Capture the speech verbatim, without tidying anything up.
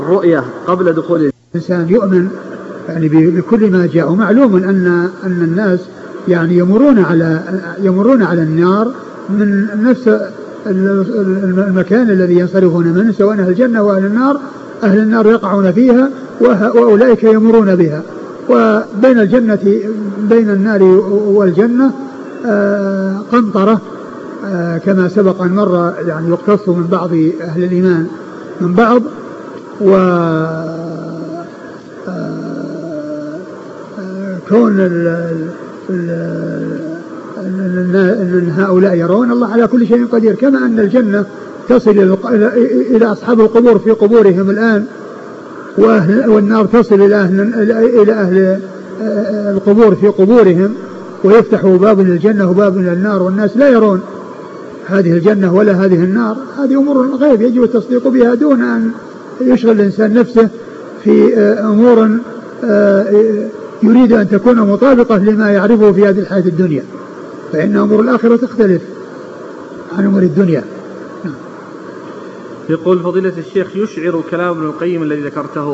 الرؤية قبل دخول الإنسان يؤمن يعني بكل ما جاء. ومعلوم أن أن الناس يعني يمرون على يمرون على النار من نفس المكان الذي ينصرفون منه، سواء أهل الجنة وأهل النار. أهل النار يقعون فيها وأولئك يمرون بها. وبين الجنة بين النار والجنة قنطرة كما سبق أن مر، يعني يقتص من بعض أهل الإيمان من بعض. و كون أن هؤلاء يرون الله على كل شيء قدير، كما أن الجنة تصل إلى أصحاب القبور في قبورهم الآن، والنار تصل إلى أهل, إلى أهل القبور في قبورهم، ويفتح باب الجنة وباب النار والناس لا يرون هذه الجنة ولا هذه النار. هذه أمور غيب يجب التصديق بها دون أن يشغل الإنسان نفسه في أمور يريد أن تكون مطابقة لما يعرفه في هذه الحياة الدنيا، فإن أمور الآخرة تختلف عن أمور الدنيا. يقول فضيلة الشيخ: يشعر كلام ابن القيم الذي ذكرته